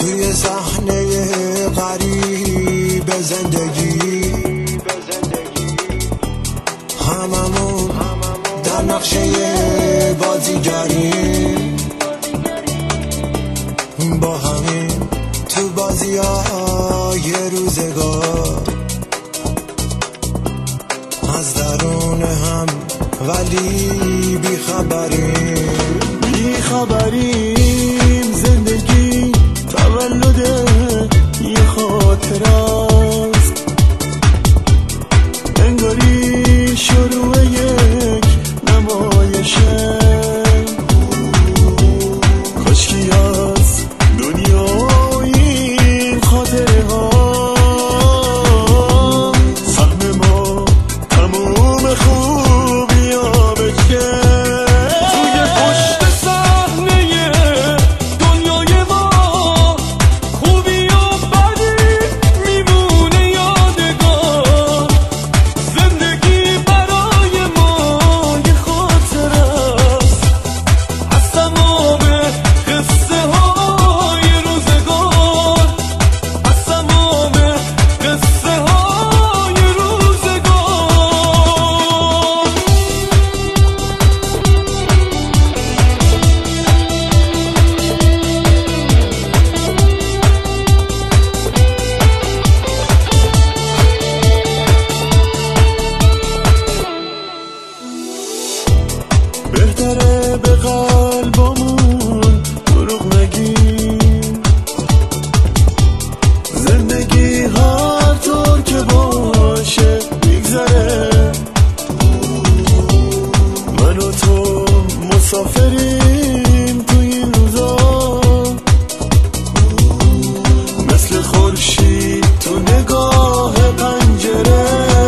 توی صحنه غریب زندگی هممون در نقشه بازیگری با همین تو بازی‌های روزگار از درون هم ولی بیخبریم زندگی تولد یه خاطر است انگاری شروع یک نمایشه کاشکی از دنیا این خاطره ها سهم ما تموم خوبی ها بشه توی پشت صحنه دنیای ما خوبی و بدی میمونه یادگار زندگی برای ما یه خاطره است از تمام قصه های روزگار از تمام قصه های روزگار بهتره به قلبمون دروغ نگیم زندگی هر طور که باشه میگذره من و تو مسافریم تو این روزا مثل خورشید تو نگاه پنجره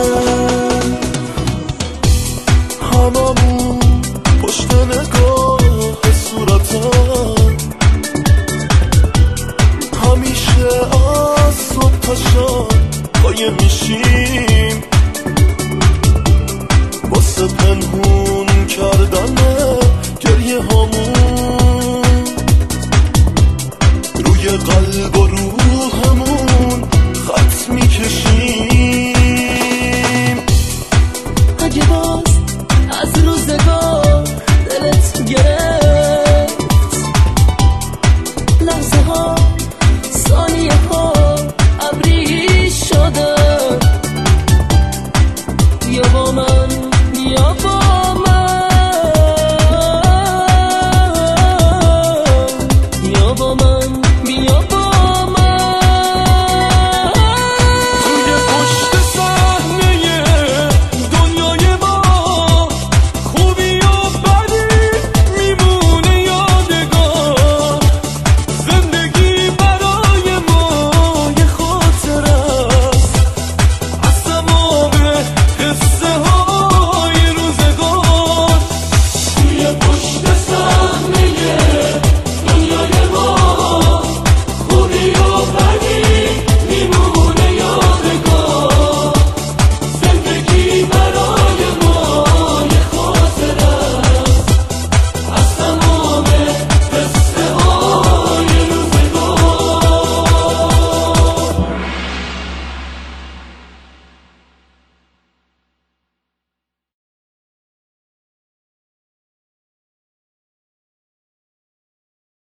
هممون پشت نگاه صورتم همیشه از صبح تا شب قایم میشیم واسه پنهون کردن گریه هامون روی قلب و روحمون خط میکشیم اگه باز از روزگار دلت گرفت لحظه ها ثانیه ها ابری شده یا با من یا با من یا با من یا